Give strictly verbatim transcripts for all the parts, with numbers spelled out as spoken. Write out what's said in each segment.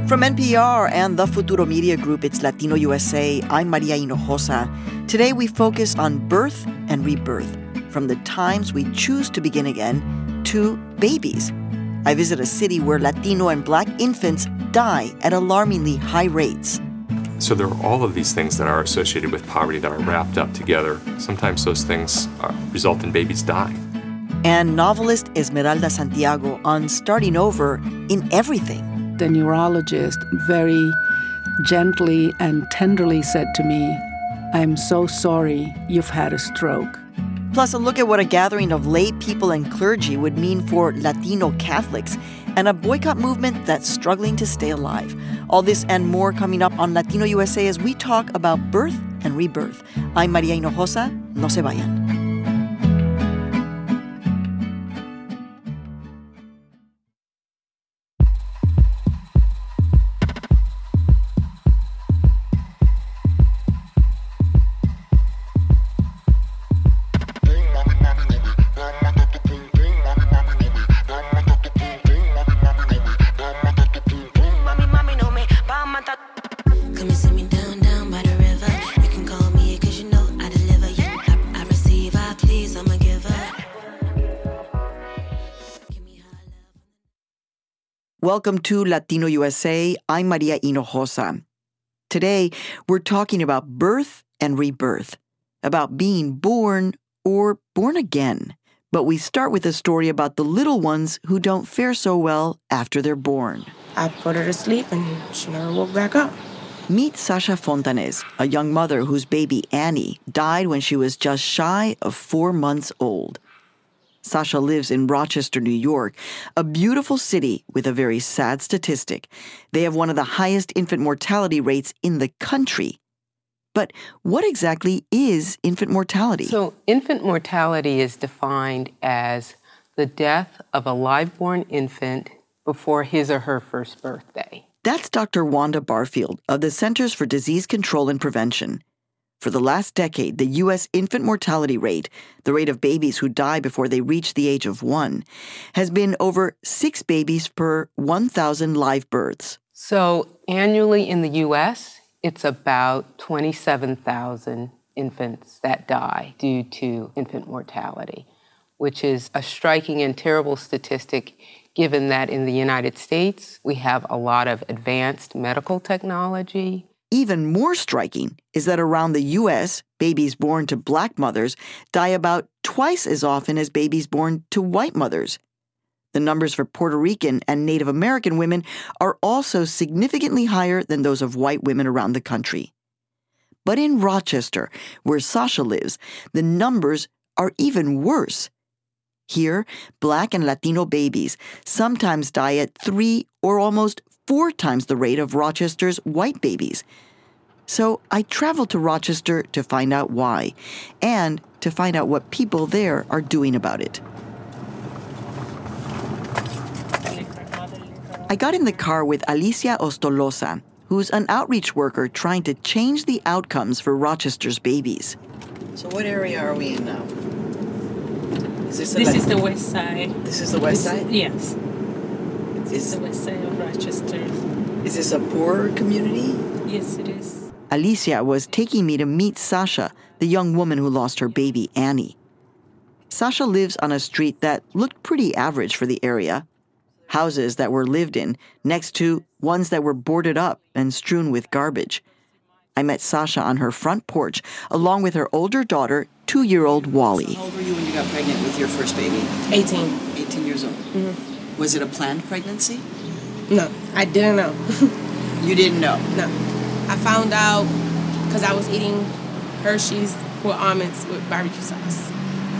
From N P R and the Futuro Media Group, it's Latino U S A. I'm Maria Hinojosa. Today we focus on birth and rebirth, from the times we choose to begin again to babies. I visit a city where Latino and Black infants die at alarmingly high rates. So there are all of these things that are associated with poverty that are wrapped up together. Sometimes those things uh, result in babies dying. And novelist Esmeralda Santiago on starting over in everything. The neurologist very gently and tenderly said to me, "I'm so sorry you've had a stroke." Plus, a look at what a gathering of lay people and clergy would mean for Latino Catholics and a boycott movement that's struggling to stay alive. All this and more coming up on Latino U S A as we talk about birth and rebirth. I'm Maria Hinojosa. No se vayan. Welcome to Latino U S A. I'm Maria Hinojosa. Today, we're talking about birth and rebirth, about being born or born again. But we start with a story about the little ones who don't fare so well after they're born. I put her to sleep and she never woke back up. Meet Sasha Fontanes, a young mother whose baby Annie died when she was just shy of four months old. Sasha lives in Rochester, New York, a beautiful city with a very sad statistic. They have one of the highest infant mortality rates in the country. But what exactly is infant mortality? So infant mortality is defined as the death of a live-born infant before his or her first birthday. That's Doctor Wanda Barfield of the Centers for Disease Control and Prevention. For the last decade, the U S infant mortality rate, the rate of babies who die before they reach the age of one, has been over six babies per one thousand live births. So annually in the U S, it's about twenty-seven thousand infants that die due to infant mortality, which is a striking and terrible statistic given that in the United States, we have a lot of advanced medical technology. Even more striking is that around the U S, babies born to Black mothers die about twice as often as babies born to white mothers. The numbers for Puerto Rican and Native American women are also significantly higher than those of white women around the country. But in Rochester, where Sasha lives, the numbers are even worse. Here, Black and Latino babies sometimes die at three or almost four times the rate of Rochester's white babies. So I traveled to Rochester to find out why, and to find out what people there are doing about it. I got in the car with Alicia Ostolosa, who's an outreach worker trying to change the outcomes for Rochester's babies. So what area are we in now? Is this this is the west side. This is the west this side? Is, yes. This Is, is the west side of Rochester. is this a poor community? Yes, it is. Alicia was taking me to meet Sasha, the young woman who lost her baby, Annie. Sasha lives on a street that looked pretty average for the area. Houses that were lived in, next to ones that were boarded up and strewn with garbage. I met Sasha on her front porch, along with her older daughter, two-year-old Wally. How old were you when you got pregnant with your first baby? eighteen. eighteen years old. Mm-hmm. Was it a planned pregnancy? No, I didn't know. You didn't know? No. I found out because I was eating Hershey's with almonds with barbecue sauce.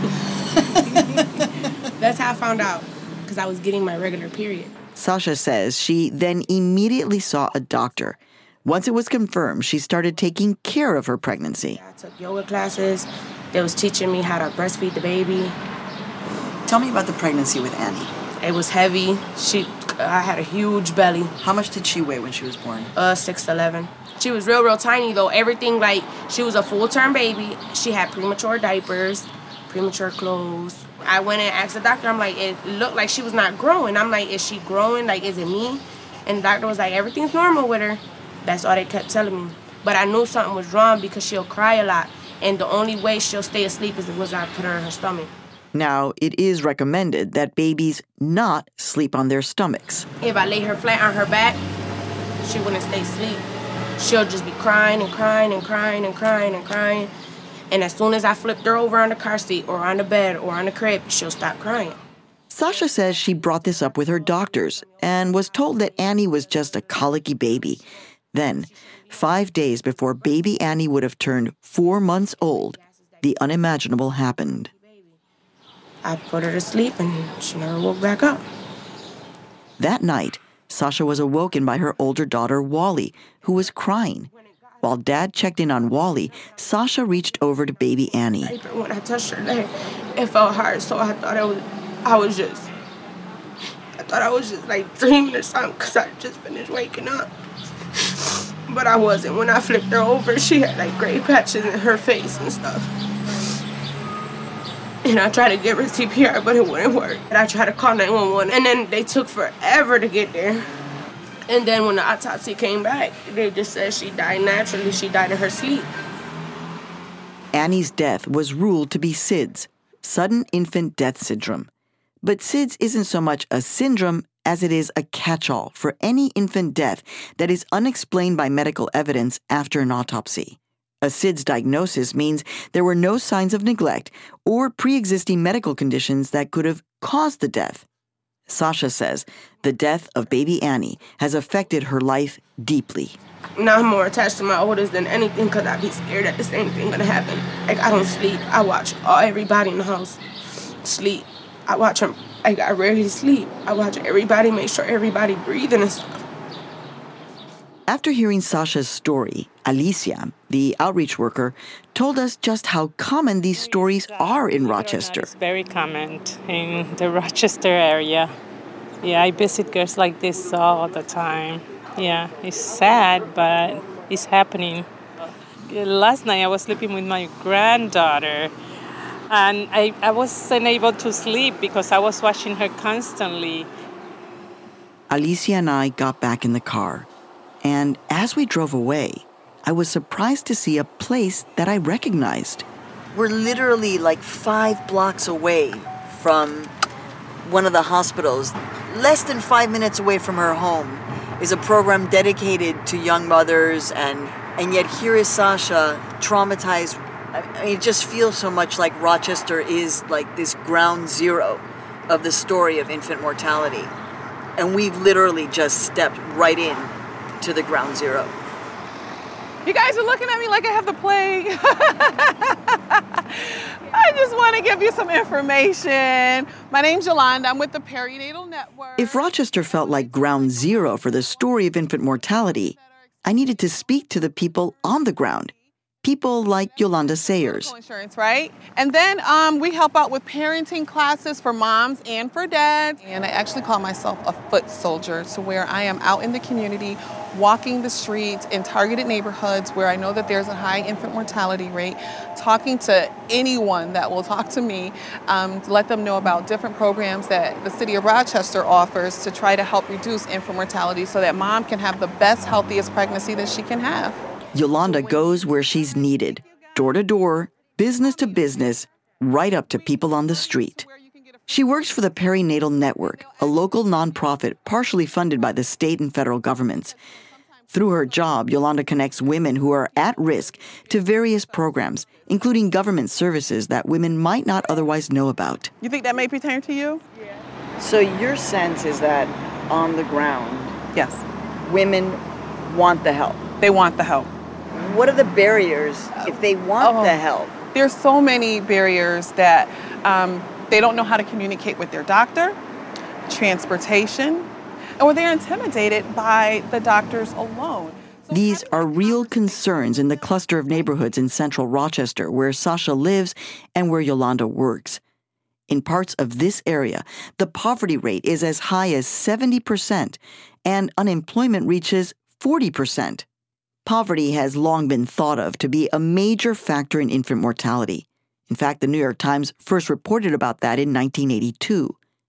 That's how I found out, because I was getting my regular period. Sasha says she then immediately saw a doctor. Once it was confirmed, she started taking care of her pregnancy. I took yoga classes. They was teaching me how to breastfeed the baby. Tell me about the pregnancy with Annie. It was heavy. She, I had a huge belly. How much did she weigh when she was born? Uh, six to eleven. She was real, real tiny, though. Everything, like, she was a full-term baby. She had premature diapers, premature clothes. I went and asked the doctor, I'm like, it looked like she was not growing. I'm like, is she growing? Like, is it me? And the doctor was like, everything's normal with her. That's all they kept telling me. But I knew something was wrong because she'll cry a lot. And the only way she'll stay asleep is once I put her in her stomach. Now, it is recommended that babies not sleep on their stomachs. If I lay her flat on her back, she wouldn't stay asleep. She'll just be crying and crying and crying and crying and crying. And as soon as I flipped her over on the car seat or on the bed or on the crib, she'll stop crying. Sasha says she brought this up with her doctors and was told that Annie was just a colicky baby. Then, five days before baby Annie would have turned four months old, the unimaginable happened. I put her to sleep and she never woke back up. That night, Sasha was awoken by her older daughter, Wally, who was crying. While Dad checked in on Wally, Sasha reached over to baby Annie. When I touched her leg, it felt hard, so I thought it was, I was just, I thought I was just like dreaming or something because I just finished waking up. But I wasn't. When I flipped her over, she had like gray patches in her face and stuff. And I tried to give her C P R, but it wouldn't work. And I tried to call nine one one, and then they took forever to get there. And then when the autopsy came back, they just said she died naturally. She died in her sleep. Annie's death was ruled to be S I D S, sudden infant death syndrome. But S I D S isn't so much a syndrome as it is a catch-all for any infant death that is unexplained by medical evidence after an autopsy. A S I D S diagnosis means there were no signs of neglect or pre-existing medical conditions that could have caused the death. Sasha says the death of baby Annie has affected her life deeply. Now I'm more attached to my oldest than anything because I be scared that the same thing gonna happen. Like, I don't sleep. I watch all everybody in the house sleep. I watch them. Like, I rarely sleep. I watch everybody, make sure everybody breathing and stuff. After hearing Sasha's story, Alicia, the outreach worker, told us just how common these stories are in Rochester. It's very common in the Rochester area. Yeah, I visit girls like this all the time. Yeah, it's sad, but it's happening. Last night I was sleeping with my granddaughter, and I, I wasn't able to sleep because I was watching her constantly. Alicia and I got back in the car. And as we drove away, I was surprised to see a place that I recognized. We're literally like five blocks away from one of the hospitals. Less than five minutes away from her home is a program dedicated to young mothers, and, and yet here is Sasha, traumatized. I mean, it just feels so much like Rochester is like this ground zero of the story of infant mortality. And we've literally just stepped right in to the ground zero. You guys are looking at me like I have the plague. I just want to give you some information. My name's Yolanda. I'm with the Perinatal Network. If Rochester felt like ground zero for the story of infant mortality, I needed to speak to the people on the ground. People like Yolanda Sayers. Insurance, right? And then um, we help out with parenting classes for moms and for dads. And I actually call myself a foot soldier, to where I am out in the community, walking the streets in targeted neighborhoods where I know that there's a high infant mortality rate, talking to anyone that will talk to me, um, to let them know about different programs that the city of Rochester offers to try to help reduce infant mortality so that mom can have the best, healthiest pregnancy that she can have. Yolanda goes where she's needed, door to door, business to business, right up to people on the street. She works for the Perinatal Network, a local nonprofit partially funded by the state and federal governments. Through her job, Yolanda connects women who are at risk to various programs, including government services that women might not otherwise know about. You think that may pertain to you? So your sense is that on the ground, Yes, women want the help. they want the help. What are the barriers if they want Oh. the help? There's so many barriers that um, they don't know how to communicate with their doctor, transportation, or they're intimidated by the doctors alone. So These are real concerns in the cluster of neighborhoods in central Rochester where Sasha lives and where Yolanda works. In parts of this area, the poverty rate is as high as seventy percent, and unemployment reaches forty percent. Poverty has long been thought of to be a major factor in infant mortality. In fact, the New York Times first reported about that in nineteen eighty-two.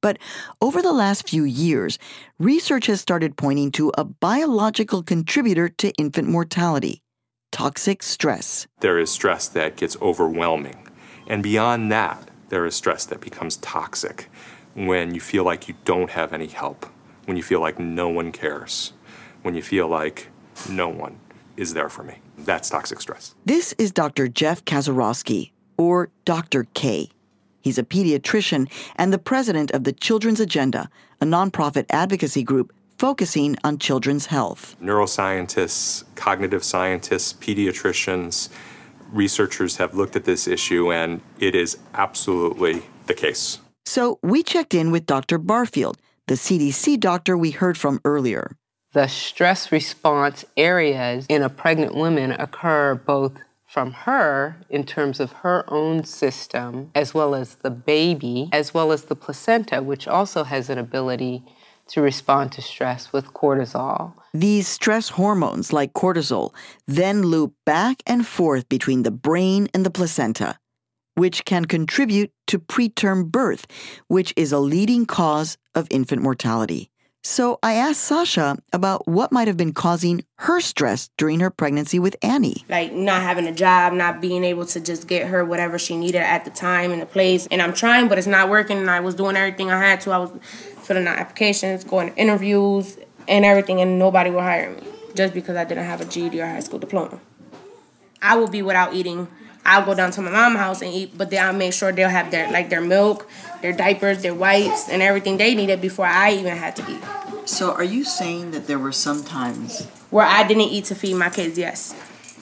But over the last few years, research has started pointing to a biological contributor to infant mortality: toxic stress. There is stress that gets overwhelming. And beyond that, there is stress that becomes toxic when you feel like you don't have any help, when you feel like no one cares, when you feel like no one is there for me. That's toxic stress. This is Doctor Jeff Kazarowski, or Doctor K. He's a pediatrician and the president of the Children's Agenda, a nonprofit advocacy group focusing on children's health. Neuroscientists, cognitive scientists, pediatricians, researchers have looked at this issue, and it is absolutely the case. So we checked in with Doctor Barfield, the C D C doctor we heard from earlier. The stress response areas in a pregnant woman occur both from her in terms of her own system, as well as the baby, as well as the placenta, which also has an ability to respond to stress with cortisol. These stress hormones, like cortisol, then loop back and forth between the brain and the placenta, which can contribute to preterm birth, which is a leading cause of infant mortality. So I asked Sasha about what might have been causing her stress during her pregnancy with Annie. Like not having a job, not being able to just get her whatever she needed at the time and the place. And I'm trying, but it's not working. And I was doing everything I had to. I was filling out applications, going to interviews and everything, and nobody would hire me just because I didn't have a G E D or high school diploma. I will be without eating. I'll go down to my mom's house and eat, but then I'll make sure they'll have their like their milk, their diapers, their wipes, and everything they needed before I even had to eat. So are you saying that there were some times where I didn't eat to feed my kids? Yes.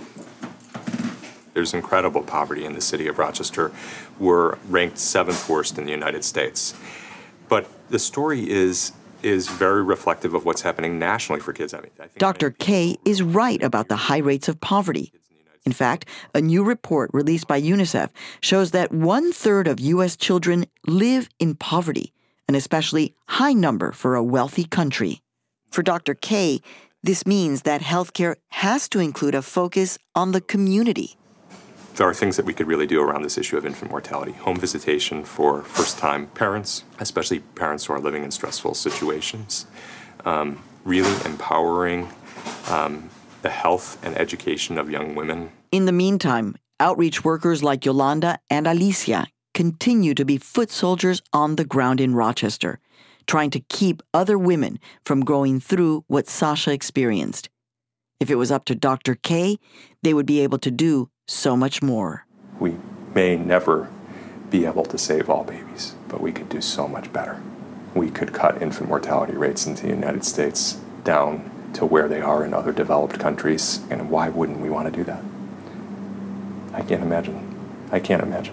There's incredible poverty in the city of Rochester. We're ranked seventh worst in the United States. But the story is is very reflective of what's happening nationally for kids. I mean, I think Doctor K is right about the high rates of poverty. In fact, a new report released by UNICEF shows that one-third of U S children live in poverty, an especially high number for a wealthy country. For Doctor K, this means that healthcare has to include a focus on the community. There are things that we could really do around this issue of infant mortality. Home visitation for first-time parents, especially parents who are living in stressful situations. Um, really empowering um, the health and education of young women. In the meantime, outreach workers like Yolanda and Alicia continue to be foot soldiers on the ground in Rochester, trying to keep other women from going through what Sasha experienced. If it was up to Doctor K, they would be able to do so much more. We may never be able to save all babies, but we could do so much better. We could cut infant mortality rates in the United States down to where they are in other developed countries, and why wouldn't we want to do that? I can't imagine. I can't imagine.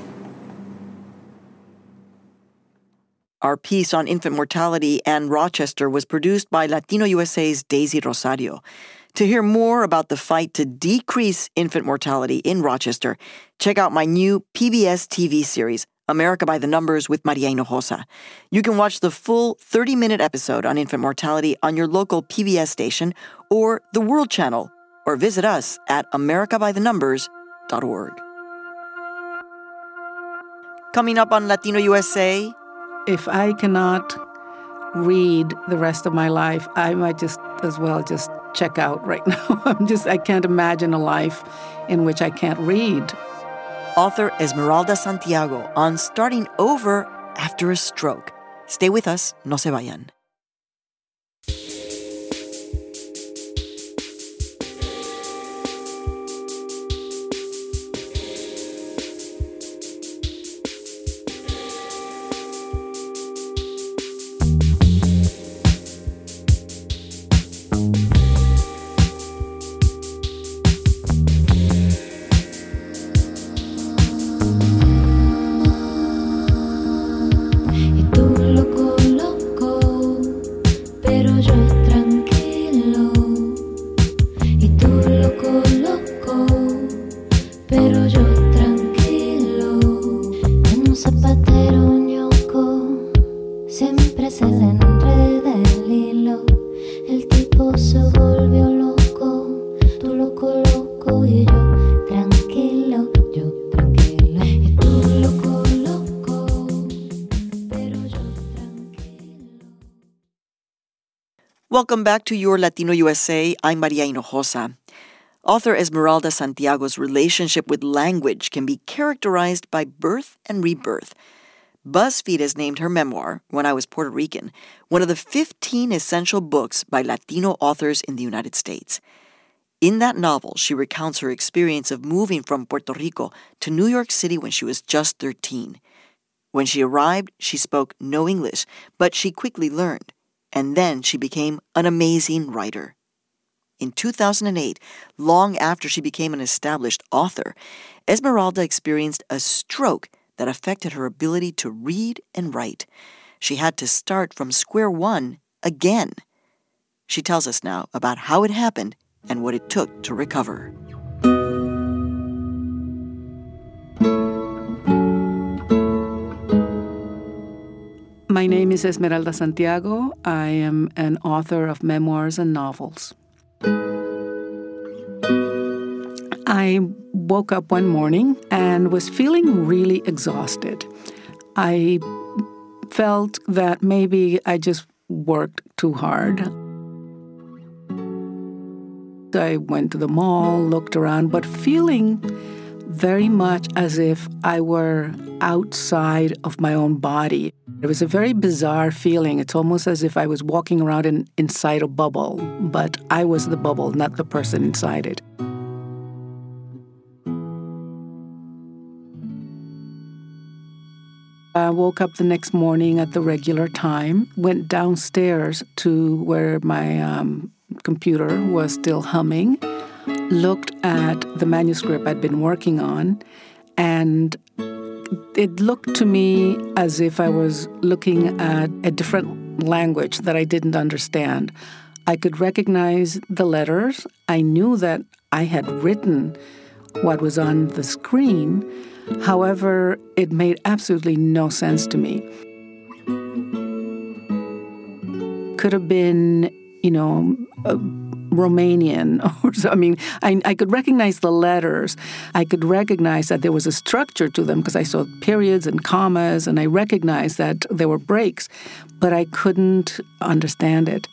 Our piece on infant mortality and Rochester was produced by Latino U S A's Daisy Rosario. To hear more about the fight to decrease infant mortality in Rochester, check out my new P B S T V series, America by the Numbers with Maria Hinojosa. You can watch the full thirty-minute episode on infant mortality on your local P B S station or the World Channel, or visit us at america by the numbers dot org. Coming up on Latino U S A... If I cannot read the rest of my life, I might just as well just check out right now. I'm just, I can't imagine a life in which I can't read. Author Esmeralda Santiago on starting over after a stroke. Stay with us, no se vayan. Welcome back to Your Latino U S A. I'm Maria Hinojosa. Author Esmeralda Santiago's relationship with language can be characterized by birth and rebirth. BuzzFeed has named her memoir, When I Was Puerto Rican, one of the fifteen essential books by Latino authors in the United States. In that novel, she recounts her experience of moving from Puerto Rico to New York City when she was just thirteen. When she arrived, she spoke no English, but she quickly learned. And then she became an amazing writer. In two thousand eight, long after she became an established author, Esmeralda experienced a stroke that affected her ability to read and write. She had to start from square one again. She tells us now about how it happened and what it took to recover. My name is Esmeralda Santiago. I am an author of memoirs and novels. I woke up one morning and was feeling really exhausted. I felt that maybe I just worked too hard. I went to the mall, looked around, but feeling very much as if I were outside of my own body. It was a very bizarre feeling. It's almost as if I was walking around in, inside a bubble, but I was the bubble, not the person inside it. I woke up the next morning at the regular time, went downstairs to where my um, computer was still humming, looked at the manuscript I'd been working on, and it looked to me as if I was looking at a different language that I didn't understand. I could recognize the letters. I knew that I had written what was on the screen. However, it made absolutely no sense to me. Could have been, you know, a Romanian or so. I mean, I, I could recognize the letters. I could recognize that there was a structure to them because I saw periods and commas, and I recognized that there were breaks, but I couldn't understand it.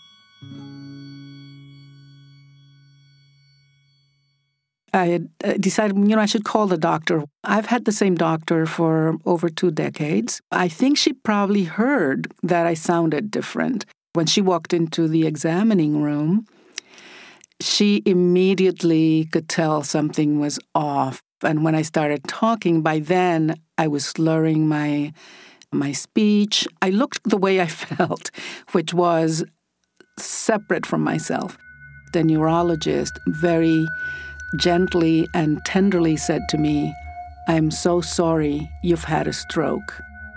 I had decided, you know, I should call the doctor. I've had the same doctor for over two decades. I think she probably heard that I sounded different. When she walked into the examining room, she immediately could tell something was off. And when I started talking, by then I was slurring my my speech. I looked the way I felt, which was separate from myself. The neurologist very gently and tenderly said to me, "I'm so sorry you've had a stroke."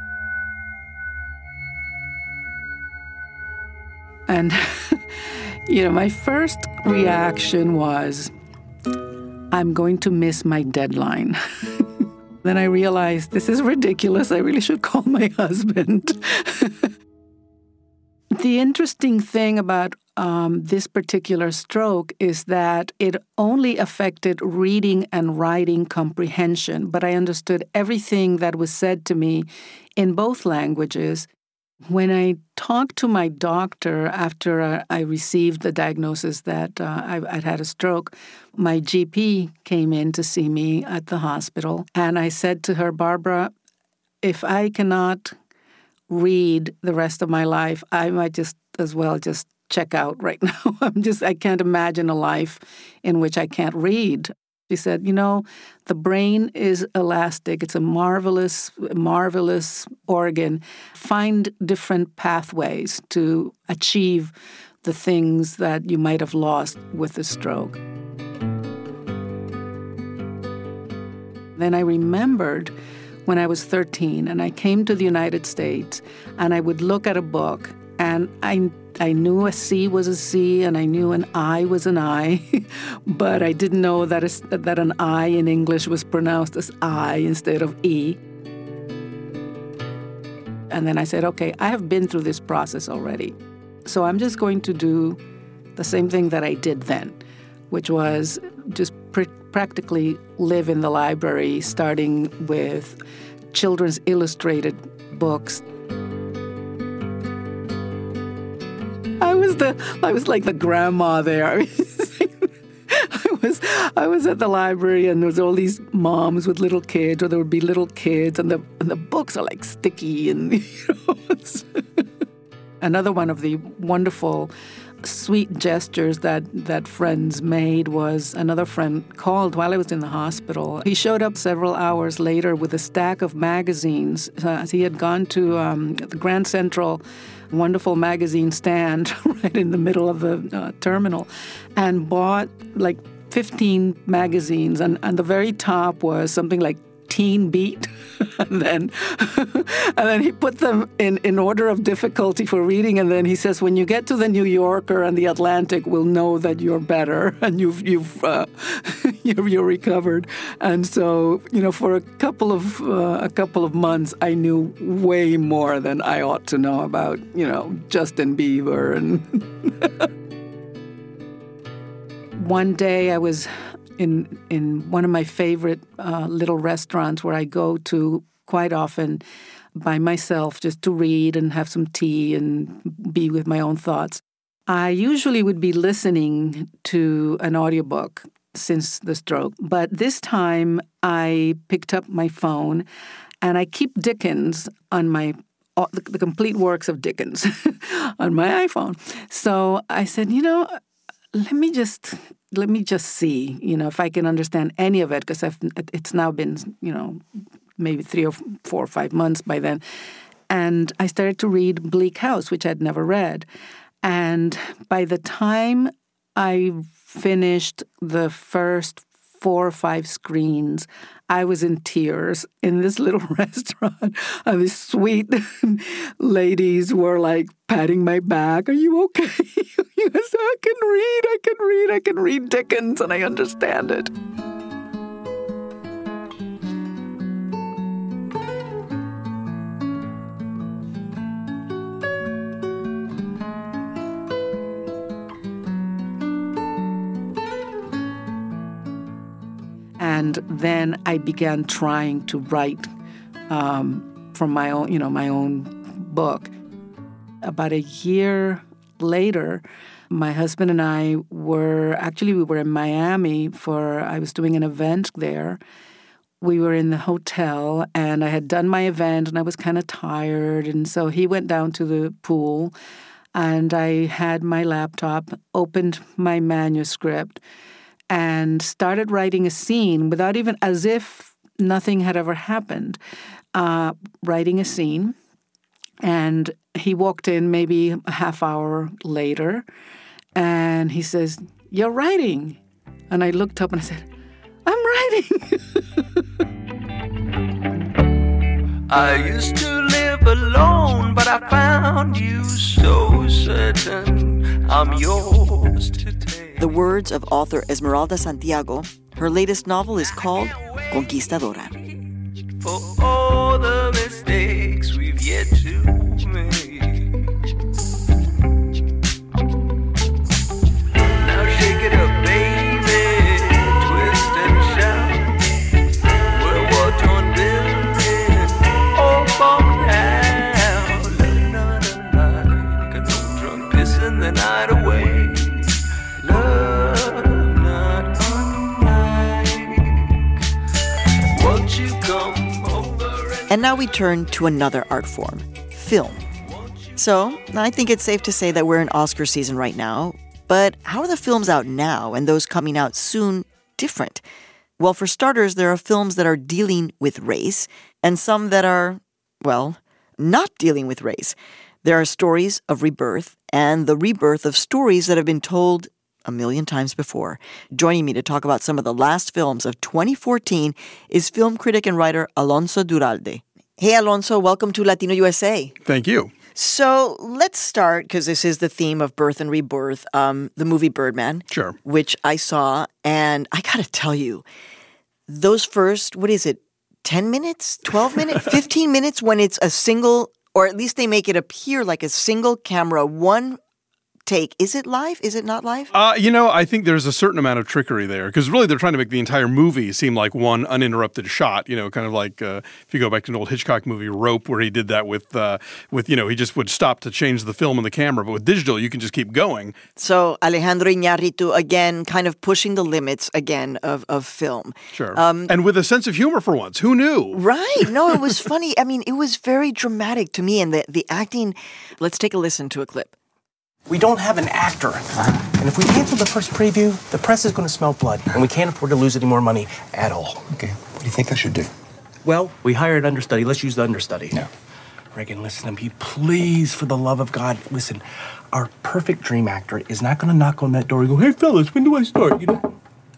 And, you know, my first reaction was, I'm going to miss my deadline. Then I realized this is ridiculous. I really should call my husband. The interesting thing about um, this particular stroke is that it only affected reading and writing comprehension, but I understood everything that was said to me in both languages. When I talked to my doctor after uh, I received the diagnosis that uh, I, I'd had a stroke, my G P came in to see me at the hospital, and I said to her, "Barbara, if I cannot read the rest of my life, I might just as well just check out right now. I'm just, I can't imagine a life in which I can't read." She said, "You know, the brain is elastic. It's a marvelous, marvelous organ. Find different pathways to achieve the things that you might have lost with the stroke." Then I remembered when I was thirteen and I came to the United States and I would look at a book and I I knew a C was a C and I knew an I was an I, but I didn't know that, a, that an I in English was pronounced as I instead of E. And then I said, okay, I have been through this process already. So I'm just going to do the same thing that I did then, which was just pr- practically live in the library, starting with children's illustrated books. I was was the I was like the grandma there. I, mean, I was I was at the library, and there was all these moms with little kids, or there would be little kids, and the and the books are like sticky, and you know. Another one of the wonderful, sweet gestures that, that friends made was another friend called while I was in the hospital. He showed up several hours later with a stack of magazines. Uh, he had gone to um, the Grand Central wonderful magazine stand right in the middle of the uh, terminal and bought like fifteen magazines. And, and the very top was something like Teen Beat. and then and then he put them in, in order of difficulty for reading, and then he says, when you get to the New Yorker and the Atlantic, we'll know that you're better and you've you've uh, you're, you're recovered. And so, you know, for a couple of uh, a couple of months, I knew way more than I ought to know about, you know, Justin Bieber. And one day I was in in one of my favorite uh, little restaurants where I go to quite often by myself just to read and have some tea and be with my own thoughts. I usually would be listening to an audiobook since the stroke, but this time I picked up my phone and I keep Dickens on my the, the complete works of Dickens on my iPhone. So I said, you know, let me just let me just see, you know, if I can understand any of it, because I've it's now been, you know, maybe three or four or five months by then. And I started to read Bleak House, which I'd never read. And by the time I finished the first four or five screens, I was in tears in this little restaurant. And these sweet ladies were like patting my back. Are you okay? Yes, I can read, I can read, I can read Dickens, and I understand it. And then I began trying to write um, from my own, you know, my own book. About a year later, my husband and I were, actually we were in Miami for, I was doing an event there. We were in the hotel, and I had done my event, and I was kind of tired. And so he went down to the pool, and I had my laptop, opened my manuscript, and started writing a scene without even, as if nothing had ever happened, uh, writing a scene. And he walked in maybe a half hour later, and he says, "You're writing." And I looked up and I said, "I'm writing." I used to live alone, but I found you so certain I'm yours to take. The words of author Esmeralda Santiago. Her latest novel is called Conquistadora. For all the mistakes we've yet to make. Now shake it up, baby, twist and shout. We're war-torn buildings, all falling down. Love not alike, an old drunk pissing the night away. Love not unlike. Won't you come? And now we turn to another art form, film. So, I think it's safe to say that we're in Oscar season right now, but how are the films out now and those coming out soon different? Well, for starters, there are films that are dealing with race, and some that are, well, not dealing with race. There are stories of rebirth, and the rebirth of stories that have been told a million times before. Joining me to talk about some of the last films of twenty fourteen is film critic and writer Alonso Duralde. Hey, Alonso, welcome to Latino U S A. Thank you. So let's start, because this is the theme of birth and rebirth, um, the movie Birdman. Sure. Which I saw, and I gotta tell you, those first, what is it, ten minutes, twelve minutes, fifteen minutes when it's a single, or at least they make it appear like a single camera, one take. Is it live? Is it not live? Uh, you know, I think there's a certain amount of trickery there because really they're trying to make the entire movie seem like one uninterrupted shot. You know, kind of like uh, if you go back to an old Hitchcock movie, Rope, where he did that with, uh, with you know, he just would stop to change the film and the camera. But with digital, you can just keep going. So Alejandro Iñárritu, again, kind of pushing the limits again of, of film. Sure. Um, and with a sense of humor for once. Who knew? Right. No, it was funny. I mean, it was very dramatic to me. And the, the acting, let's take a listen to a clip. We don't have an actor. Uh-huh. And if we cancel the first preview, the press is going to smell blood. And we can't afford to lose any more money at all. Okay. What do you think I should do? Well, we hired understudy. Let's use the understudy. No. Reagan, listen to me. Please, for the love of God, listen. Our perfect dream actor is not going to knock on that door and go, hey, fellas, when do I start? You know?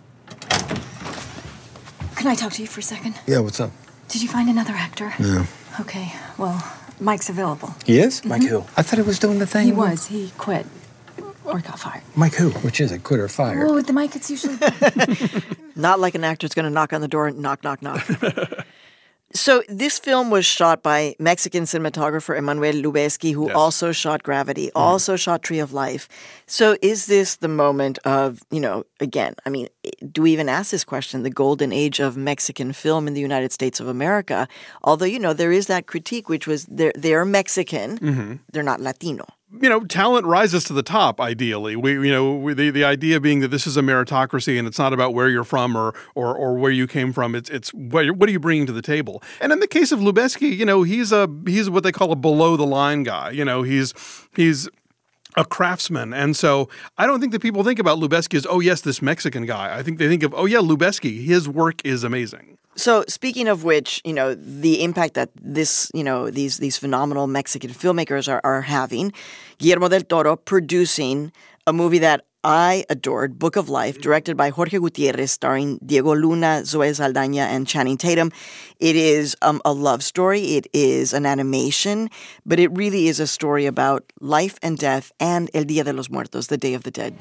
Can I talk to you for a second? Yeah, what's up? Did you find another actor? No. Okay, well, Mike's available. He is? Mm-hmm. Mike who? I thought he was doing the thing. He was. He quit. Or got fired. Mike who? Which is it, quit or fired? Oh, with the mic, it's usually... Not like an actor's going to knock on the door and knock, knock, knock. So this film was shot by Mexican cinematographer Emmanuel Lubezki, who yes. also shot Gravity, mm-hmm. also shot Tree of Life. So is this the moment of, you know, again, I mean, do we even ask this question, the golden age of Mexican film in the United States of America? Although, you know, there is that critique, which was they're, they're Mexican, mm-hmm. they're not Latino. You know, talent rises to the top, ideally. We, you know, we, the, the idea being that this is a meritocracy and it's not about where you're from or or, or where you came from. It's it's what, what are you bringing to the table? And in the case of Lubezki, you know, he's a he's what they call a below the line guy. You know, he's he's a craftsman. And so I don't think that people think about Lubezki as, oh, yes, this Mexican guy. I think they think of, oh, yeah, Lubezki, his work is amazing. So speaking of which, you know, the impact that this, you know, these these phenomenal Mexican filmmakers are, are having, Guillermo del Toro producing a movie that I adored, Book of Life, directed by Jorge Gutierrez, starring Diego Luna, Zoe Saldaña, and Channing Tatum. It is um, a love story. It is an animation, but it really is a story about life and death and El Día de los Muertos, the Day of the Dead.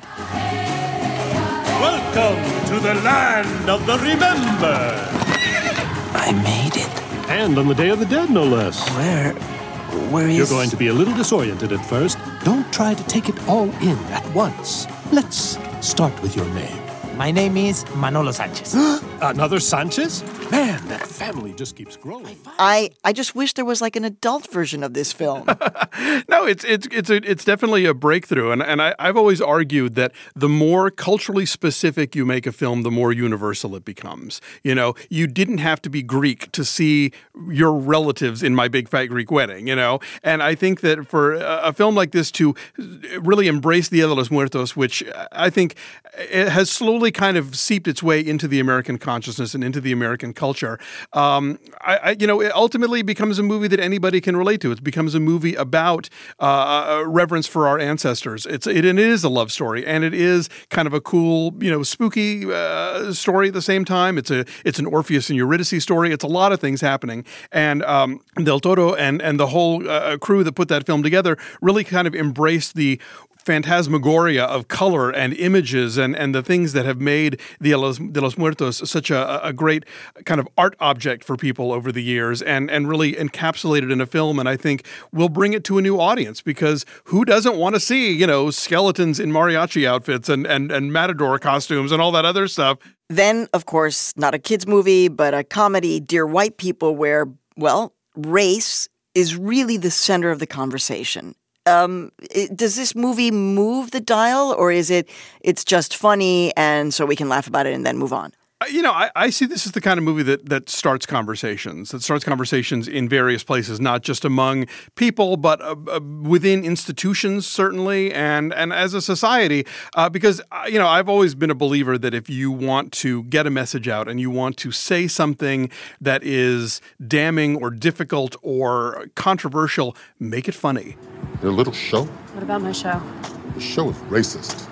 Welcome to the land of the Remember. I made it. And on the Day of the Dead, no less. Where? Where is... You're going to be a little disoriented at first. Don't try to take it all in at once. Let's start with your name. My name is Manolo Sanchez. Another Sanchez? Man, that family just keeps growing. I, I just wish there was like an adult version of this film. No, it's it's it's a, it's definitely a breakthrough, and and I, I've always argued that the more culturally specific you make a film, the more universal it becomes. You know, you didn't have to be Greek to see your relatives in My Big Fat Greek Wedding. You know, and I think that for a, a film like this to really embrace Dia de los Muertos, which I think it has slowly kind of seeped its way into the American consciousness and into the American culture, um, I, I, you know, it ultimately becomes a movie that anybody can relate to. It becomes a movie about uh, reverence for our ancestors. It's it, it is a love story, and it is kind of a cool, you know, spooky uh, story at the same time. It's a it's an Orpheus and Eurydice story. It's a lot of things happening, and um, Del Toro and and the whole uh, crew that put that film together really kind of embraced the phantasmagoria of color and images and, and the things that have made Dia de los Muertos such a, a great kind of art object for people over the years and, and really encapsulated in a film. And I think we'll bring it to a new audience because who doesn't want to see, you know, skeletons in mariachi outfits and, and, and matador costumes and all that other stuff. Then, of course, not a kid's movie, but a comedy, Dear White People, where, well, race is really the center of the conversation. Um, it, does this movie move the dial, or is it it's just funny and so we can laugh about it and then move on? You know, I, I see this as the kind of movie that, that starts conversations, that starts conversations in various places, not just among people, but uh, uh, within institutions, certainly, and, and as a society. Uh, because, uh, you know, I've always been a believer that if you want to get a message out and you want to say something that is damning or difficult or controversial, make it funny. Your little show? What about my show? The show is racist.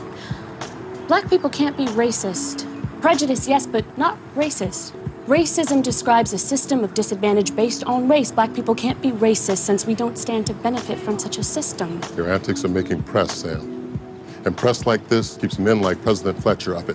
Black people can't be racist. Prejudice, yes, but not racist. Racism describes a system of disadvantage based on race. Black people can't be racist since we don't stand to benefit from such a system. Your antics are making press, Sam. And press like this keeps men like President Fletcher up at night.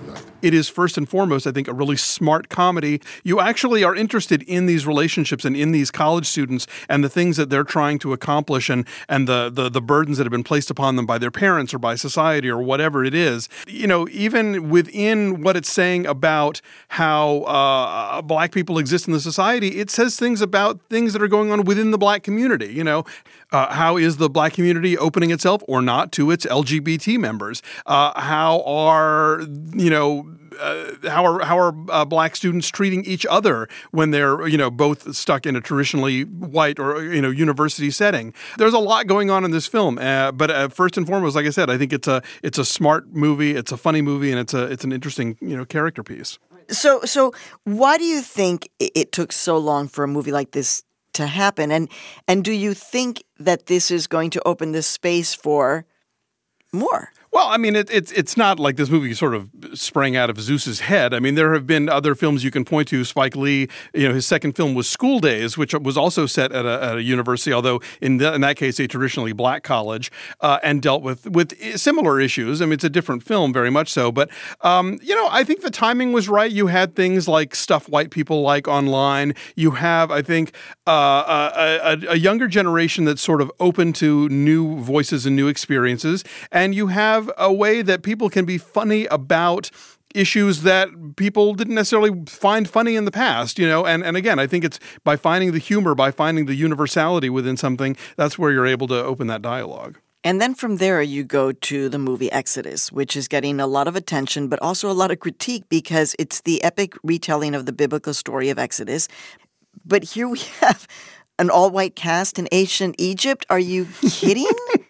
it is first and foremost, I think, a really smart comedy. You actually are interested in these relationships and in these college students and the things that they're trying to accomplish and, and the, the, the burdens that have been placed upon them by their parents or by society or whatever it is. You know, even within what it's saying about how uh, black people exist in the society, it says things about things that are going on within the black community. You know, uh, how is the black community opening itself or not to its L G B T members? Uh, how are, you know, Uh, how are how are uh, black students treating each other when they're, you know, both stuck in a traditionally white or, you know, university setting? There's a lot going on in this film, uh, but uh, first and foremost, like I said, I think it's a it's a smart movie, it's a funny movie, and it's a it's an interesting, you know, character piece. So so why do you think it took so long for a movie like this to happen, and and do you think that this is going to open this space for more? Well, I mean, it, it's it's not like this movie sort of sprang out of Zeus's head. I mean, there have been other films you can point to. Spike Lee, you know, his second film was School Days, which was also set at a, at a university, although in, the, in that case, a traditionally black college, uh, and dealt with with similar issues. I mean, it's a different film, very much so. But, um, you know, I think the timing was right. You had things like stuff white people like online. You have, I think, uh, a, a, a younger generation that's sort of open to new voices and new experiences. And you have a way that people can be funny about issues that people didn't necessarily find funny in the past, you know, and, and again, I think it's by finding the humor, by finding the universality within something, that's where you're able to open that dialogue. And then from there, you go to the movie Exodus, which is getting a lot of attention, but also a lot of critique because it's the epic retelling of the biblical story of Exodus. But here we have an all-white cast in ancient Egypt. Are you kidding?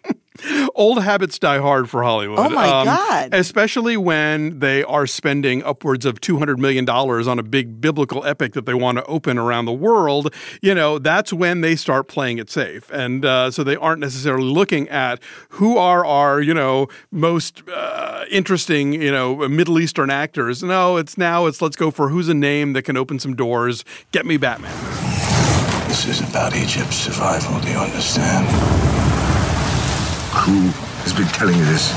Old habits die hard for Hollywood. Oh, my um, God. Especially when they are spending upwards of two hundred million dollars on a big biblical epic that they want to open around the world. You know, that's when they start playing it safe. And uh, so they aren't necessarily looking at who are our, you know, most uh, interesting, you know, Middle Eastern actors. No, it's now it's let's go for who's a name that can open some doors. Get me Batman. This is about Egypt's survival, do you understand? Who has been telling you this?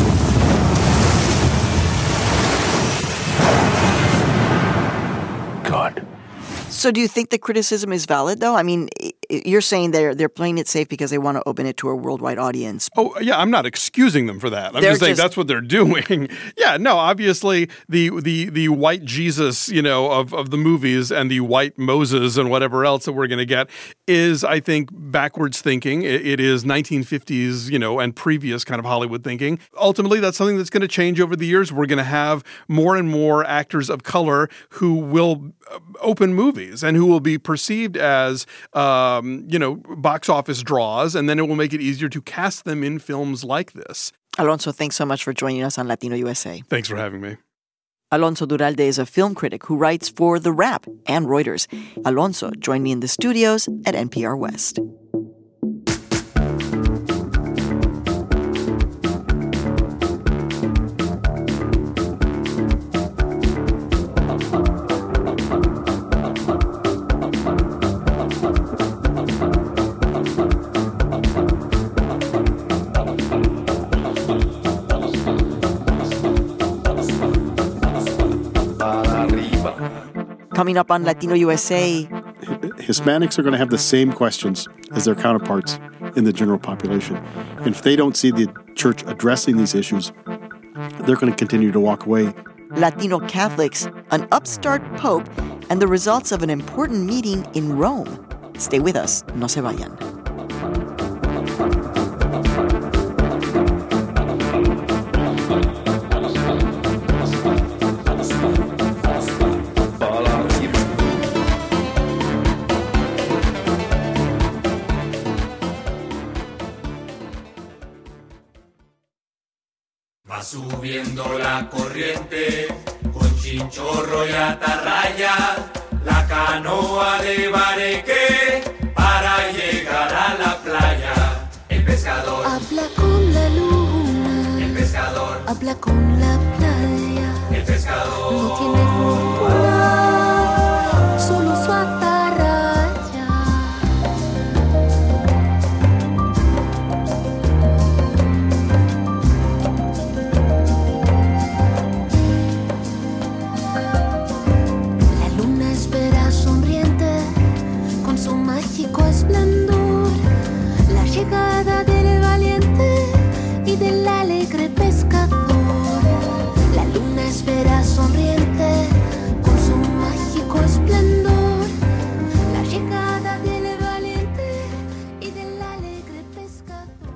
God. So do you think the criticism is valid, though? I mean, you're saying they're they're playing it safe because they want to open it to a worldwide audience. Oh, yeah, I'm not excusing them for that. I'm They're just saying just- that's what they're doing. Yeah, no, obviously the the the white Jesus, you know, of, of the movies and the white Moses and whatever else that we're going to get is, I think, backwards thinking. It, it is nineteen fifties, you know, and previous kind of Hollywood thinking. Ultimately, that's something that's going to change over the years. We're going to have more and more actors of color who will open movies and who will be perceived as, um, you know, box office draws, and then it will make it easier to cast them in films like this. Alonso, thanks so much for joining us on Latino U S A. Thanks for having me. Alonso Duralde is a film critic who writes for The Wrap and Reuters. Alonso joined me in the studios at N P R West. Coming up on Latino U S A. Hispanics are going to have the same questions as their counterparts in the general population. And if they don't see the church addressing these issues, they're going to continue to walk away. Latino Catholics, an upstart pope, and the results of an important meeting in Rome. Stay with us. No se vayan. Subiendo la corriente con chinchorro y atarraya, la canoa de Bareque para llegar a la playa. El pescador habla con la luna, el pescador habla con la playa, el pescador no tiene fórmula, solo su atarraya. alegre pescador. La luna espera sonriente con su mágico esplendor. La llegada del valiente y del alegre pescador.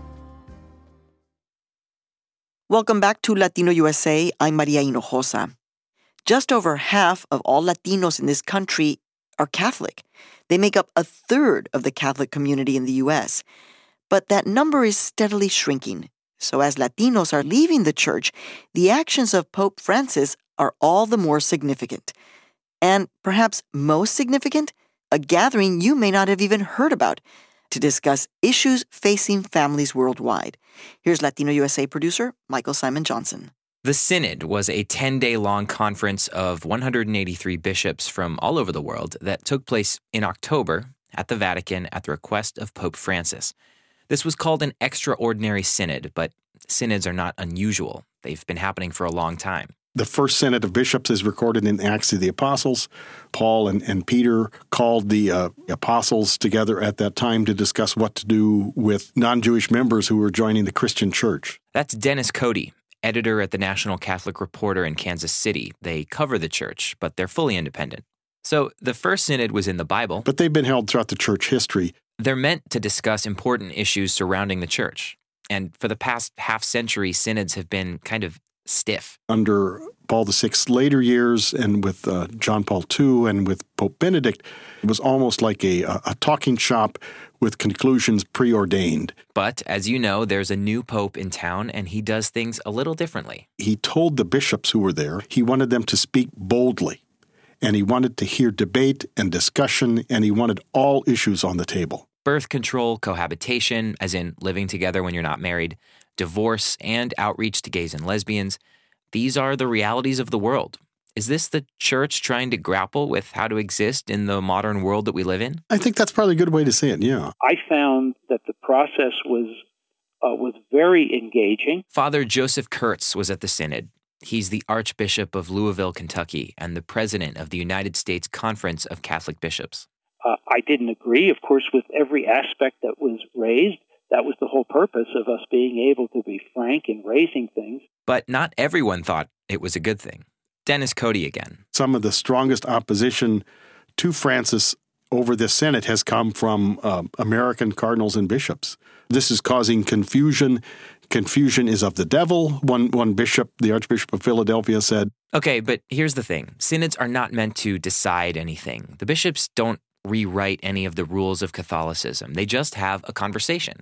Welcome back to Latino U S A. I'm Maria Hinojosa. Just over half of all Latinos in this country are Catholic. They make up a third of the Catholic community in the U S. But that number is steadily shrinking. So as Latinos are leaving the church, the actions of Pope Francis are all the more significant. And perhaps most significant, a gathering you may not have even heard about to discuss issues facing families worldwide. Here's Latino U S A producer Michael Simon Johnson. The Synod was a ten-day-long conference of one hundred eighty-three bishops from all over the world that took place in October at the Vatican at the request of Pope Francis. This was called an extraordinary synod, but synods are not unusual. They've been happening for a long time. The first Synod of Bishops is recorded in Acts of the Apostles. Paul and, and Peter called the uh, apostles together at that time to discuss what to do with non-Jewish members who were joining the Christian church. That's Dennis Cody, editor at the National Catholic Reporter in Kansas City. They cover the church, but they're fully independent. So the first synod was in the Bible. But they've been held throughout the church history. They're meant to discuss important issues surrounding the church. And for the past half century, synods have been kind of stiff. Under Paul the Sixth's later years and with uh, John Paul the Second and with Pope Benedict, it was almost like a, a talking shop with conclusions preordained. But as you know, there's a new pope in town and he does things a little differently. He told the bishops who were there he wanted them to speak boldly, and he wanted to hear debate and discussion, and he wanted all issues on the table. Birth control, cohabitation, as in living together when you're not married, divorce, and outreach to gays and lesbians. These are the realities of the world. Is this the church trying to grapple with how to exist in the modern world that we live in? I think that's probably a good way to say it, yeah. I found that the process was uh, was very engaging. Father Joseph Kurtz was at the synod. He's the Archbishop of Louisville, Kentucky, and the president of the United States Conference of Catholic Bishops. Uh, I didn't agree, of course, with every aspect that was raised. That was the whole purpose of us being able to be frank in raising things. But not everyone thought it was a good thing. Dennis Cody again. Some of the strongest opposition to Francis over this synod has come from uh, American cardinals and bishops. This is causing confusion. Confusion is of the devil. One one bishop, the Archbishop of Philadelphia, said. Okay, but here's the thing. Synods are not meant to decide anything. The bishops don't rewrite any of the rules of Catholicism. They just have a conversation.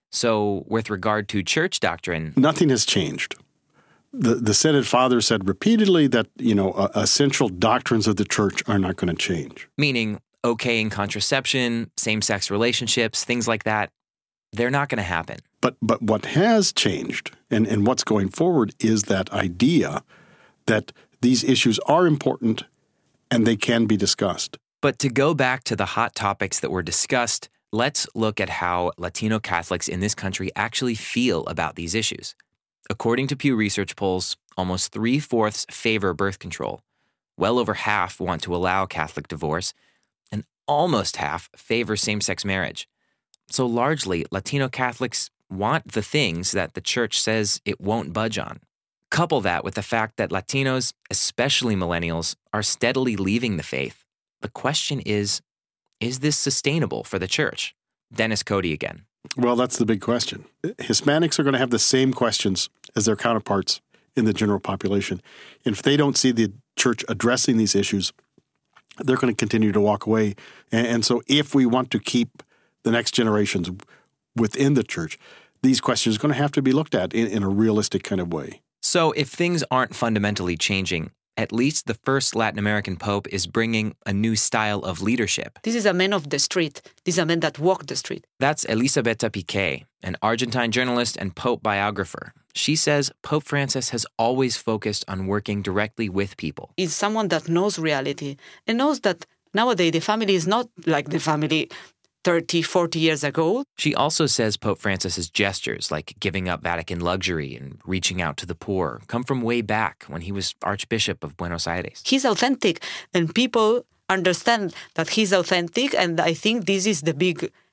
So with regard to church doctrine, nothing has changed. The the Synod Fathers said repeatedly that, you know, uh, essential doctrines of the church are not going to change. Meaning okaying contraception, same-sex relationships, things like that, they're not going to happen. But but what has changed and, and what's going forward is that idea that these issues are important and they can be discussed. But to go back to the hot topics that were discussed, let's look at how Latino Catholics in this country actually feel about these issues. According to Pew Research polls, almost three-fourths favor birth control. Well over half want to allow Catholic divorce, and almost half favor same-sex marriage. So largely, Latino Catholics want the things that the church says it won't budge on. Couple that with the fact that Latinos, especially millennials, are steadily leaving the faith. The question is, is this sustainable for the church? Dennis Cody again. Well, that's the big question. Hispanics are going to have the same questions as their counterparts in the general population. And if they don't see the church addressing these issues, they're going to continue to walk away. And, and so if we want to keep the next generations within the church, these questions are going to have to be looked at in, in a realistic kind of way. So if things aren't fundamentally changing, at least the first Latin American pope is bringing a new style of leadership. This is a man of the street. This is a man that walked the street. That's Elisabetta Piqué, an Argentine journalist and pope biographer. She says Pope Francis has always focused on working directly with people. He's someone that knows reality and knows that nowadays the family is not like the family thirty, forty years ago. She also says Pope Francis's gestures, like giving up Vatican luxury and reaching out to the poor, come from way back when he was Archbishop of Buenos Aires. He's authentic, and people understand that he's authentic, and I think this is the big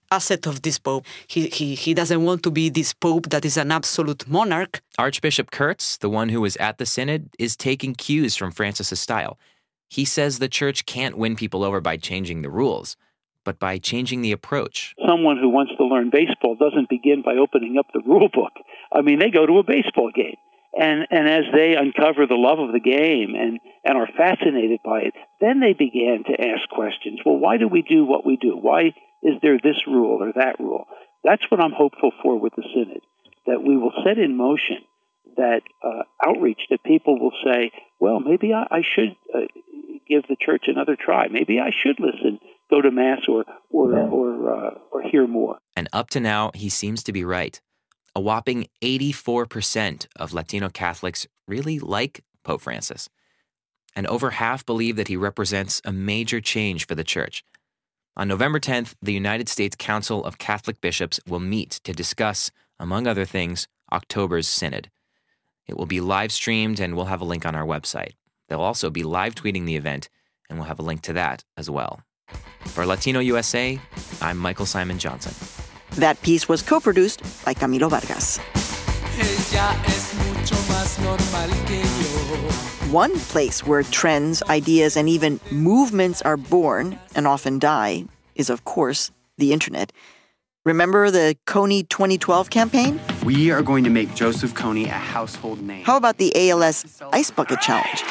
asset of this pope. He, he, he doesn't want to be this pope that is an absolute monarch. Archbishop Kurtz, the one who was at the synod, is taking cues from Francis's style. He says the church can't win people over by changing the rules, but by changing the approach. Someone who wants to learn baseball doesn't begin by opening up the rule book. I mean, they go to a baseball game. And and as they uncover the love of the game and, and are fascinated by it, then they began to ask questions. Well, why do we do what we do? Why is there this rule or that rule? That's what I'm hopeful for with the Synod, that we will set in motion that uh, outreach, that people will say, well, maybe I, I should uh, give the church another try. Maybe I should listen, go to Mass or, or, or, uh, or hear more. And up to now, he seems to be right. A whopping eighty-four percent of Latino Catholics really like Pope Francis. And over half believe that he represents a major change for the church. On November tenth, the United States Council of Catholic Bishops will meet to discuss, among other things, October's synod. It will be live streamed and we'll have a link on our website. They'll also be live tweeting the event, and we'll have a link to that as well. For Latino U S A, I'm Michael Simon Johnson. That piece was co-produced by Camilo Vargas. One place where trends, ideas, and even movements are born and often die is, of course, the internet. Remember the Kony twenty twelve campaign? We are going to make Joseph Kony a household name. How about the A L S Ice Bucket Challenge?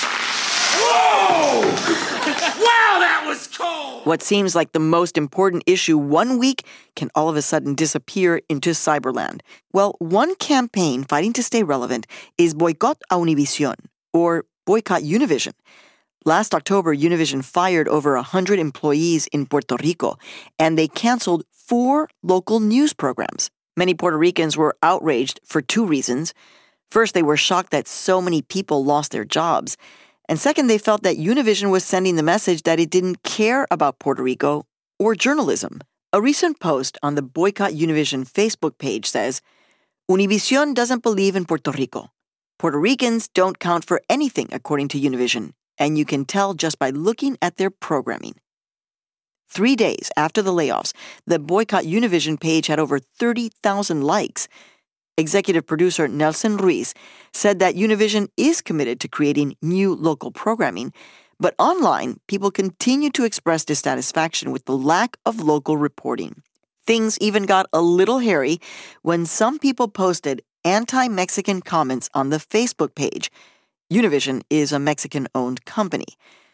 Whoa! Wow, that was cold! What seems like the most important issue one week can all of a sudden disappear into cyberland. Well, one campaign fighting to stay relevant is Boycott a Univision, or Boycott Univision. Last October, Univision fired over one hundred employees in Puerto Rico, and they canceled four local news programs. Many Puerto Ricans were outraged for two reasons. First, they were shocked that so many people lost their jobs. And second, they felt that Univision was sending the message that it didn't care about Puerto Rico or journalism. A recent post on the Boycott Univision Facebook page says, Univision doesn't believe in Puerto Rico. Puerto Ricans don't count for anything, according to Univision, and you can tell just by looking at their programming. Three days after the layoffs, the Boycott Univision page had over thirty thousand likes. Executive producer Nelson Ruiz said that Univision is committed to creating new local programming, but online, people continue to express dissatisfaction with the lack of local reporting. Things even got a little hairy when some people posted anti-Mexican comments on the Facebook page. Univision is a Mexican-owned company.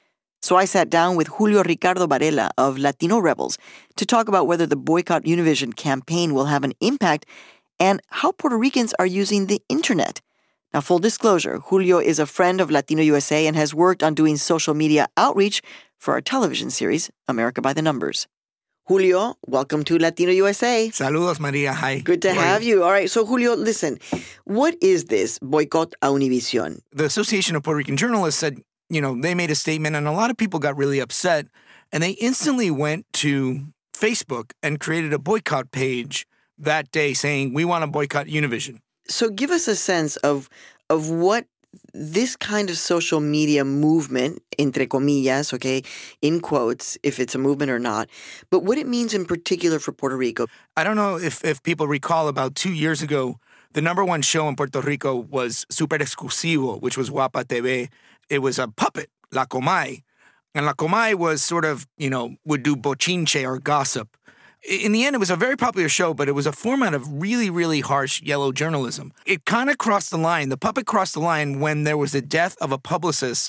So I sat down with Julio Ricardo Varela of Latino Rebels to talk about whether the Boycott Univision campaign will have an impact and how Puerto Ricans are using the internet. Now, full disclosure, Julio is a friend of Latino U S A and has worked on doing social media outreach for our television series, America by the Numbers. Julio, welcome to Latino U S A. Saludos, Maria. Hi. Good to have you. All right, so Julio, listen, what is this Boycott a Univision? The Association of Puerto Rican Journalists said, you know, they made a statement and a lot of people got really upset, and they instantly went to Facebook and created a boycott page that day saying, we want to boycott Univision. So give us a sense of of what this kind of social media movement, entre comillas, okay, in quotes, if it's a movement or not, but what it means in particular for Puerto Rico. I don't know if, if people recall, about two years ago, the number one show in Puerto Rico was Super Exclusivo, which was Guapa T V. It was a puppet, La Comay. And La Comay was sort of, you know, would do bochinche or gossip. In the end, it was a very popular show, but it was a format of really, really harsh yellow journalism. It kind of crossed the line. The puppet crossed the line when there was the death of a publicist,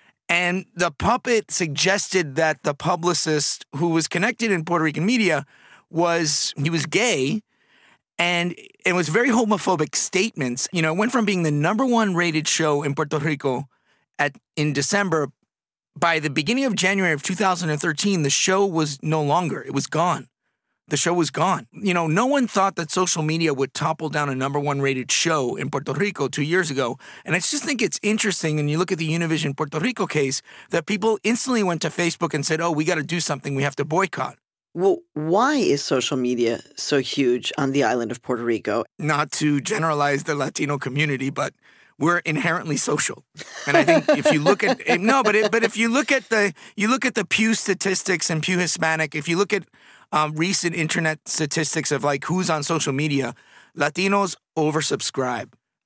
and the puppet suggested that the publicist, who was connected in Puerto Rican media, was, he was gay, and it was very homophobic statements. You know, it went from being the number one rated show in Puerto Rico at in December. By the beginning of January of two thousand thirteen, the show was no longer. It was gone. The show was gone. You know, no one thought that social media would topple down a number one rated show in Puerto Rico two years ago. And I just think it's interesting, and you look at the Univision Puerto Rico case, that people instantly went to Facebook and said, oh, we got to do something. We have to boycott. Well, why is social media so huge on the island of Puerto Rico? Not to generalize the Latino community, but we're inherently social. And I think if you look at, no, but it, but if you look at the, you look at the Pew statistics and Pew Hispanic, if you look at um, recent internet statistics of like who's on social media, Latinos oversubscribe.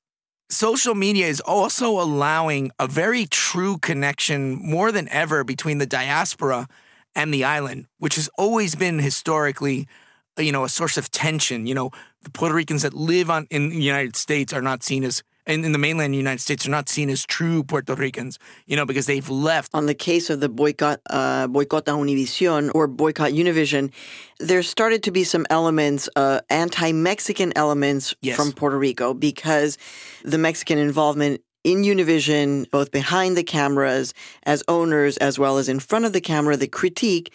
Social media is also allowing a very true connection more than ever between the diaspora and the island, which has always been historically, you know, a source of tension. You know, the Puerto Ricans that live on in the United States are not seen as, in, in the mainland United States, are not seen as true Puerto Ricans, you know, because they've left. On the case of the boycott, uh, boycott a Univision or boycott Univision, there started to be some elements, uh, anti-Mexican elements Yes. from Puerto Rico because the Mexican involvement in Univision, both behind the cameras as owners as well as in front of the camera, the critique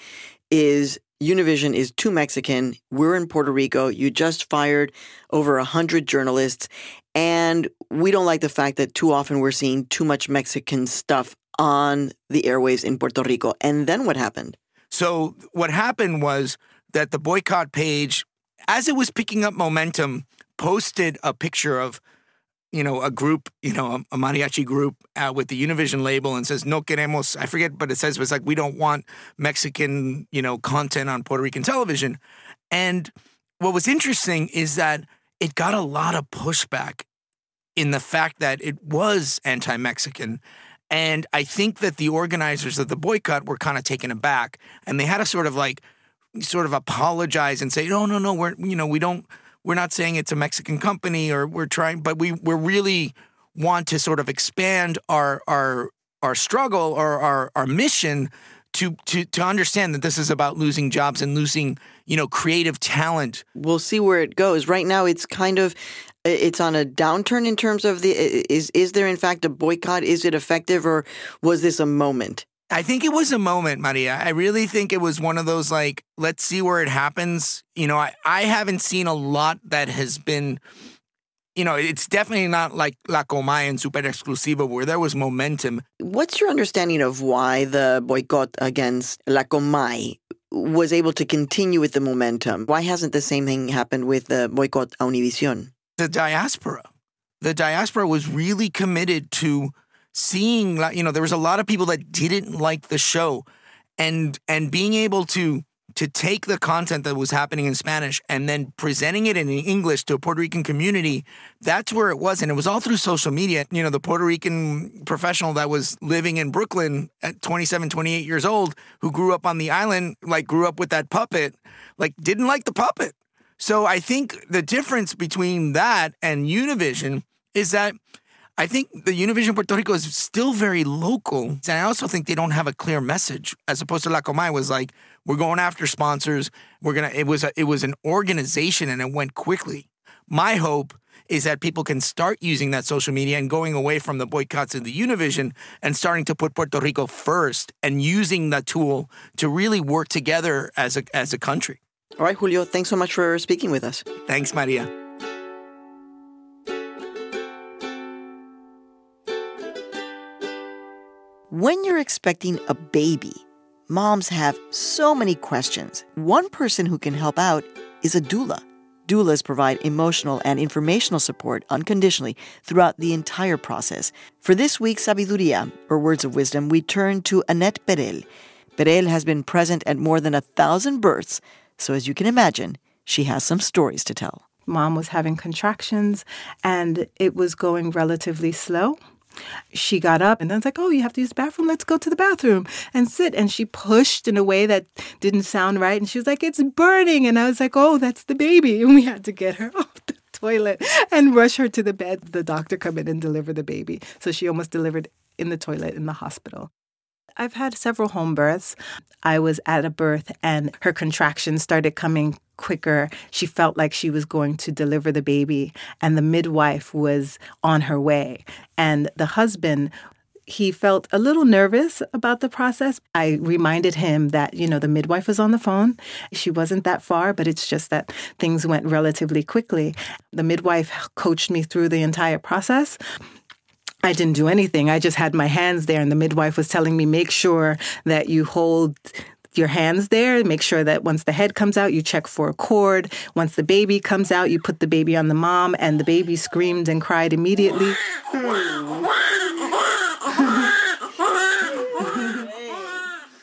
is Univision is too Mexican. We're in Puerto Rico. You just fired over one hundred journalists. And we don't like the fact that too often we're seeing too much Mexican stuff on the airwaves in Puerto Rico. And then what happened? So what happened was that the boycott page, as it was picking up momentum, posted a picture of, you know, a group, you know, a, a mariachi group uh, with the Univision label and says, no queremos, I forget, but it says, it was like, we don't want Mexican, you know, content on Puerto Rican television. And what was interesting is that it got a lot of pushback in the fact that it was anti-Mexican. And I think that the organizers of the boycott were kind of taken aback, and they had to sort of like, sort of apologize and say, no, no, no, we're, you know, we don't, we're not saying it's a Mexican company or we're trying, but we we really want to sort of expand our our our struggle or our our mission to to to understand that this is about losing jobs and losing, you know, creative talent. We'll see where it goes. Right now, it's kind of it's on a downturn in terms of the is is there in fact a boycott? Is it effective, or was this a moment? I think it was a moment, Maria. I really think it was one of those, like, let's see where it happens. You know, I, I haven't seen a lot that has been, you know, it's definitely not like La Comay and Super Exclusivo where there was momentum. What's your understanding of why the boycott against La Comay was able to continue with the momentum? Why hasn't the same thing happened with the boycott a Univision? The diaspora. The diaspora was really committed to seeing, you know, there was a lot of people that didn't like the show, and and being able to to take the content that was happening in Spanish and then presenting it in English to a Puerto Rican community, that's where it was. And it was all through social media. You know, the Puerto Rican professional that was living in Brooklyn at twenty-seven, twenty-eight years old, who grew up on the island, like grew up with that puppet, like didn't like the puppet. So I think the difference between that and Univision is that I think the Univision Puerto Rico is still very local. And I also think they don't have a clear message, as opposed to La Comay was like, we're going after sponsors. We're going to, it was a, it was an organization and it went quickly. My hope is that people can start using that social media and going away from the boycotts of the Univision and starting to put Puerto Rico first and using that tool to really work together as a, as a country. All right, Julio, thanks so much for speaking with us. Thanks, Maria. When you're expecting a baby, moms have so many questions. One person who can help out is a doula. Doulas provide emotional and informational support unconditionally throughout the entire process. For this week's Sabiduría, or Words of Wisdom, we turn to Annette Perel. Perel has been present at more than a thousand births, so as you can imagine, she has some stories to tell. Mom was having contractions, and it was going relatively slow. She got up and then it's like, oh, you have to use the bathroom. Let's go to the bathroom and sit. And she pushed in a way that didn't sound right. And she was like, it's burning. And I was like, oh, that's the baby. And we had to get her off the toilet and rush her to the bed. The doctor come in and deliver the baby. So she almost delivered in the toilet in the hospital. I've had several home births. I was at a birth and her contractions started coming quicker. She felt like she was going to deliver the baby, and the midwife was on her way. And the husband, he felt a little nervous about the process. I reminded him that, you know, the midwife was on the phone. She wasn't that far, but it's just that things went relatively quickly. The midwife coached me through the entire process. I didn't do anything. I just had my hands there, and the midwife was telling me, make sure that you hold your hands there. Make sure that once the head comes out, you check for a cord. Once the baby comes out, you put the baby on the mom, and the baby screamed and cried immediately. A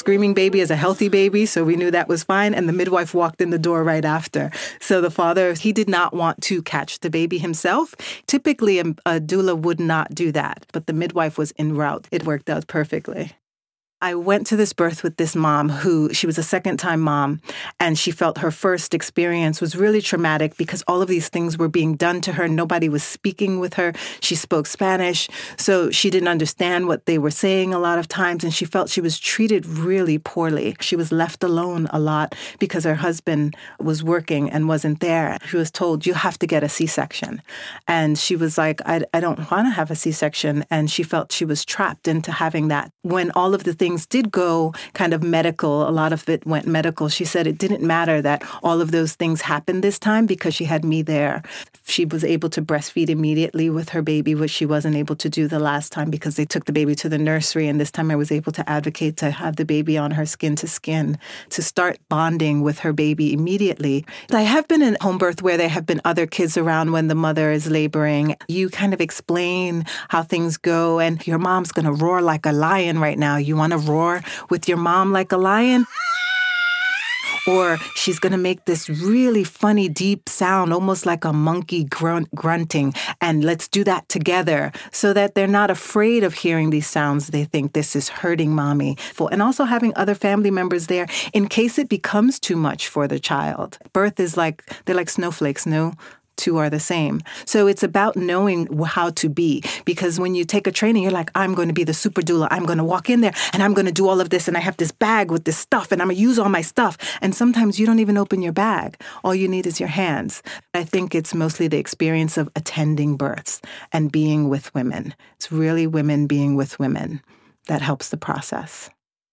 screaming baby as a healthy baby, so we knew that was fine. And the midwife walked in the door right after. So the father, he did not want to catch the baby himself. Typically, a, a doula would not do that, but the midwife was en route. It worked out perfectly. I went to this birth with this mom who, she was a second-time mom, and she felt her first experience was really traumatic because all of these things were being done to her. Nobody was speaking with her. She spoke Spanish, so she didn't understand what they were saying a lot of times, and she felt she was treated really poorly. She was left alone a lot because her husband was working and wasn't there. She was told, you have to get a C-section. And she was like, I, I don't want to have a C-section, and she felt she was trapped into having that. When all of the things did go kind of medical, a lot of it went medical, she said it didn't matter that all of those things happened this time because she had me there. She was able to breastfeed immediately with her baby, which she wasn't able to do the last time because they took the baby to the nursery, and this time I was able to advocate to have the baby on her skin to skin, to start bonding with her baby immediately. I have been in home birth where there have been other kids around when the mother is laboring. You kind of explain how things go, and your mom's going to roar like a lion right now. You want to roar with your mom like a lion? Or she's going to make this really funny, deep sound, almost like a monkey grunt, grunting. And let's do that together so that they're not afraid of hearing these sounds. They think this is hurting mommy. And also having other family members there in case it becomes too much for the child. Birth is like, they're like snowflakes, no? Two are the same. So it's about knowing how to be, because when you take a training, you're like, I'm going to be the super doula. I'm going to walk in there and I'm going to do all of this, and I have this bag with this stuff and I'm going to use all my stuff. And sometimes you don't even open your bag. All you need is your hands. I think it's mostly the experience of attending births and being with women. It's really women being with women that helps the process.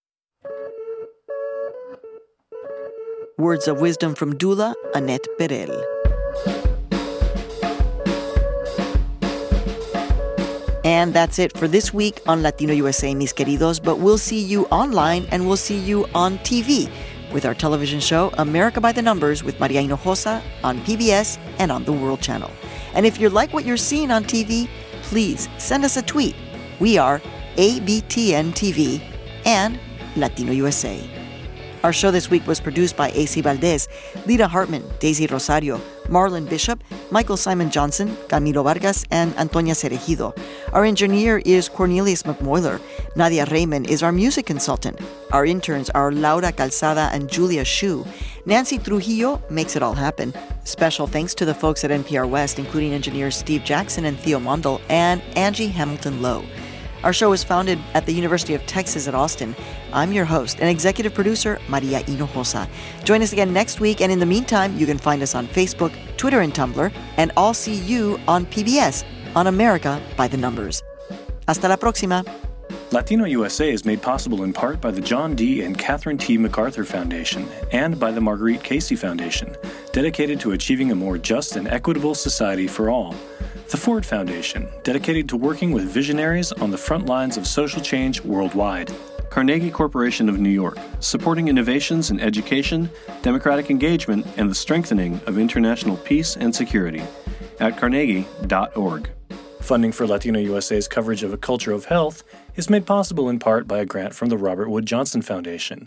Words of wisdom from doula Annette Perel. And that's it for this week on Latino U S A, mis queridos. But we'll see you online, and we'll see you on T V with our television show, America by the Numbers, with Maria Hinojosa on P B S and on the World Channel. And if you like what you're seeing on T V, please send us a tweet. We are A B T N T V and Latino U S A. Our show this week was produced by A C Valdez, Lita Hartman, Daisy Rosario, Marlon Bishop, Michael Simon Johnson, Camilo Vargas, and Antonia Cerejido. Our engineer is Cornelius McMoyler. Nadia Raymond is our music consultant. Our interns are Laura Calzada and Julia Shu. Nancy Trujillo makes it all happen. Special thanks to the folks at N P R West, including engineers Steve Jackson and Theo Mondel, and Angie Hamilton Lowe. Our show was founded at the University of Texas at Austin. I'm your host and executive producer, Maria Hinojosa. Join us again next week, and in the meantime, you can find us on Facebook, Twitter, and Tumblr, and I'll see you on P B S, on America by the Numbers. Hasta la próxima. Latino U S A is made possible in part by the John D. and Catherine T. MacArthur Foundation and by the Marguerite Casey Foundation, dedicated to achieving a more just and equitable society for all. The Ford Foundation, dedicated to working with visionaries on the front lines of social change worldwide. Carnegie Corporation of New York, supporting innovations in education, democratic engagement, and the strengthening of international peace and security. At carnegie dot org. Funding for Latino U S A's coverage of a culture of health is made possible in part by a grant from the Robert Wood Johnson Foundation.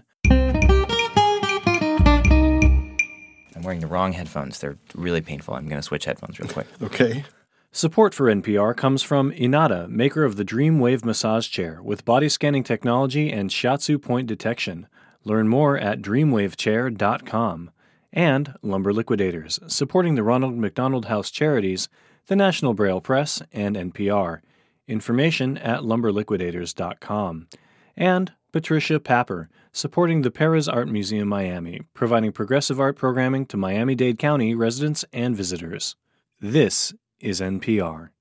I'm wearing the wrong headphones. They're really painful. I'm going to switch headphones real quick. Okay. Support for N P R comes from Inada, maker of the Dreamwave massage chair with body scanning technology and shiatsu point detection. Learn more at dreamwave chair dot com. And Lumber Liquidators, supporting the Ronald McDonald House Charities, the National Braille Press, and N P R. Information at lumber liquidators dot com. And Patricia Papper, supporting the Perez Art Museum Miami, providing progressive art programming to Miami-Dade County residents and visitors. This is N P R.